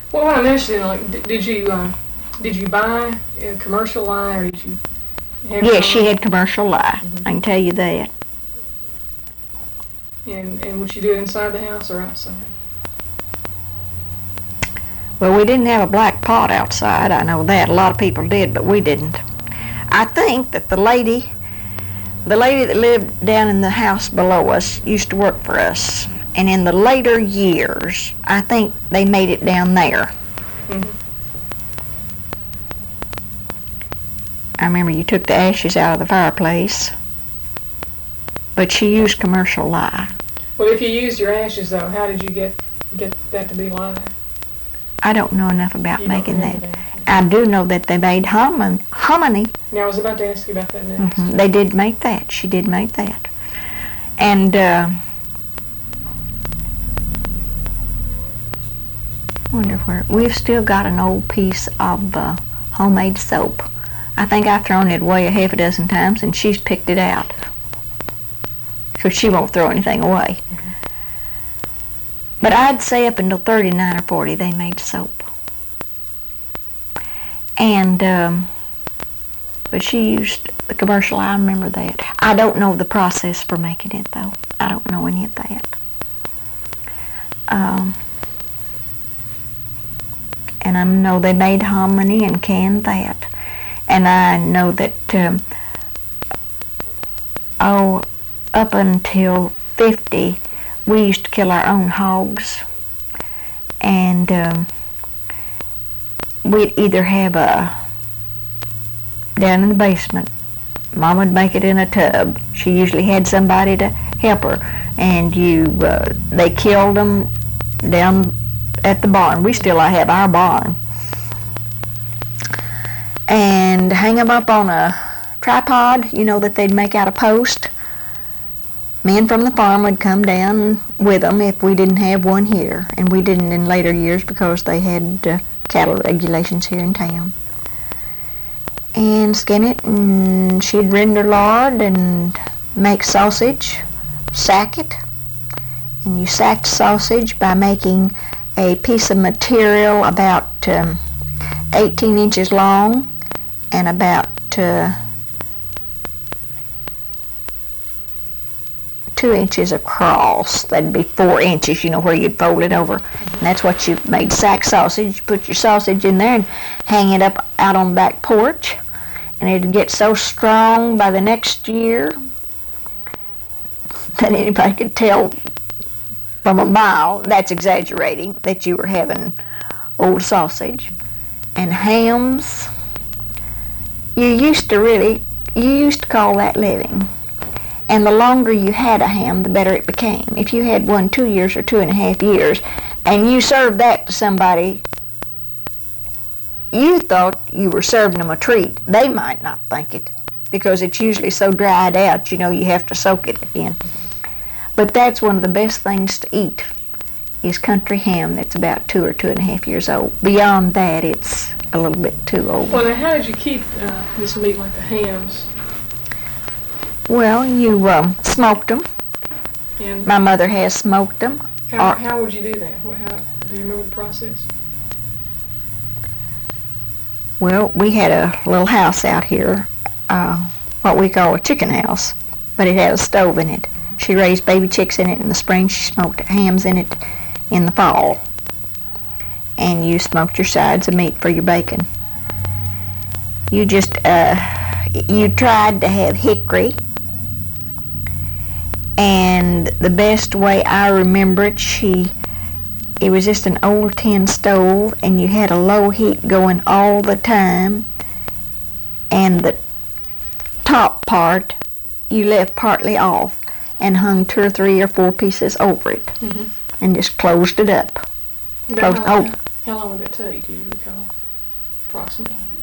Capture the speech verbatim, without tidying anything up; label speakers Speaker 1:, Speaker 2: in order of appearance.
Speaker 1: Well, what I'm interested in, like, d- did you uh, did you buy a commercial lye, or did you have
Speaker 2: Yes,
Speaker 1: your
Speaker 2: she
Speaker 1: own?
Speaker 2: had commercial lye.
Speaker 1: Mhm.
Speaker 2: I can tell you that.
Speaker 1: And and would you do it inside the house or outside?
Speaker 2: Well, we didn't have a black pot outside. I know that. A lot of people did, but we didn't. I think that the lady, the lady that lived down in the house below us used to work for us. And in the later years, I think they made it down there.
Speaker 1: Mm-hmm.
Speaker 2: I remember you took the ashes out of the fireplace, but she used commercial lye.
Speaker 1: Well, if you used your ashes, though, how did you get get that to be lye?
Speaker 2: I don't know enough about
Speaker 1: You don't
Speaker 2: making
Speaker 1: remember
Speaker 2: that.
Speaker 1: that.
Speaker 2: I do know that they made hominy. hominy.
Speaker 1: Now, I was about to ask you about that next.
Speaker 2: hmm They did make that. She did make that. And uh, wonder where we've still got an old piece of uh, homemade soap. I think I've thrown it away a half a dozen times, and she's picked it out. So she won't throw anything away.
Speaker 1: Mm-hmm.
Speaker 2: But I'd say up until thirty-nine or forty, they made soap. And, um, but she used the commercial, I remember that. I don't know the process for making it, though. I don't know any of that. Um, and I know they made hominy and canned that. And I know that, um, oh, up until fifty, we used to kill our own hogs. And um, we'd either have a, down in the basement, Mom would make it in a tub. She usually had somebody to help her. And you, uh, they killed them down at the barn. We still have our barn. And hang them up on a tripod, you know, that they'd make out of post. Men from the farm would come down with them if we didn't have one here, and we didn't in later years because they had uh, cattle regulations here in town. And skin it, and she'd render lard and make sausage, sack it. And you sacked sausage by making a piece of material about um, eighteen inches long and about uh, two inches across. That'd be four inches, you know, where you'd fold it over. And that's what you made, sack sausage. You put your sausage in there and hang it up out on the back porch. And it'd get so strong by the next year that anybody could tell from a mile, that's exaggerating, that you were having old sausage. And hams, you used to really, you used to call that living. And the longer you had a ham, the better it became. If you had one two years or two and a half years, and you served that to somebody, you thought you were serving them a treat. They might not think it, because it's usually so dried out, you know, you have to soak it again. But that's one of the best things to eat, is country ham that's about two or two and a half years old. Beyond that, it's a little bit too old.
Speaker 1: Well, now, how did you keep uh, this meat like the hams?
Speaker 2: Well, you um, smoked them.
Speaker 1: And
Speaker 2: My mother has smoked them.
Speaker 1: how,
Speaker 2: Or,
Speaker 1: how would you do that? What, how, do you remember the process?
Speaker 2: well, we had a little house out here, uh, what we call a chicken house, but it had a stove in it. She raised baby chicks in it in the spring. She smoked hams in it in the fall. And you smoked your sides of meat for your bacon. You just, uh, you tried to have hickory. And the best way I remember it, she, it was just an old tin stove, and you had a low heat going all the time. And the top part, you left partly off and hung two or three or four pieces over it,
Speaker 1: Mm-hmm.
Speaker 2: and just closed it up.
Speaker 1: About
Speaker 2: Closed,
Speaker 1: how, long,
Speaker 2: oh,
Speaker 1: how long would that take, do you recall, approximately?